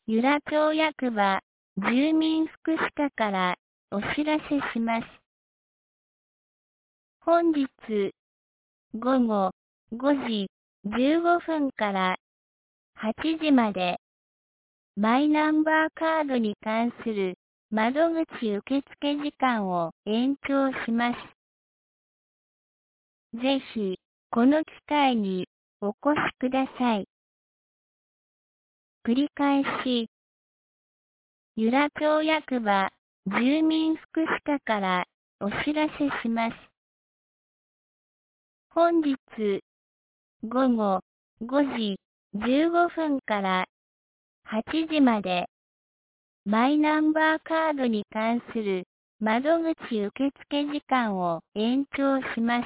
由良町役場住民福祉課からお知らせします。本日午後5時15分から8時までマイナンバーカードに関する窓口受付時間を延長します。ぜひこの機会にお越しください。繰り返し、由良町役場住民福祉課からお知らせします。本日午後5時15分から8時までマイナンバーカードに関する窓口受付時間を延長します。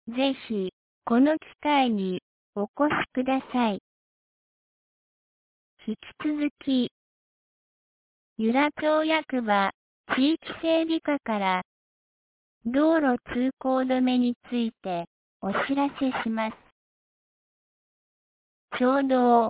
ぜひこの機会にお越しください。引き続き、由良町役場地域整備課から道路通行止めについてお知らせします。町道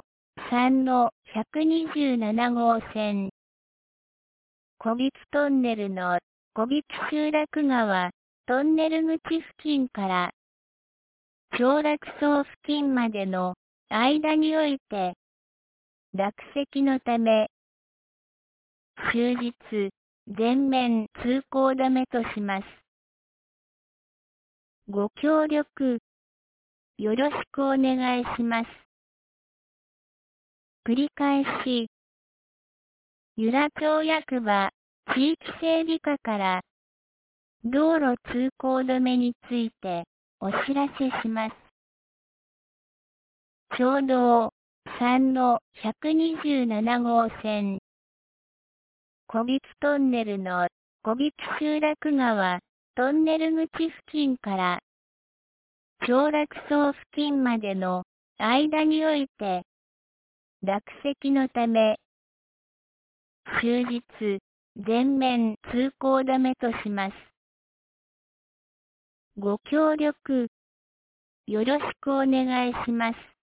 3-127号線小引トンネルの小引集落川トンネル口付近から長楽荘付近までの間において落石のため終日全面通行止めとします。ご協力よろしくお願いします。繰り返し、由良町役場地域整備課から道路通行止めについてお知らせします。町道3-127号線小引トンネルの小引集落川トンネル口付近から長楽荘付近までの間において落石のため終日全面通行止めとします。ご協力よろしくお願いします。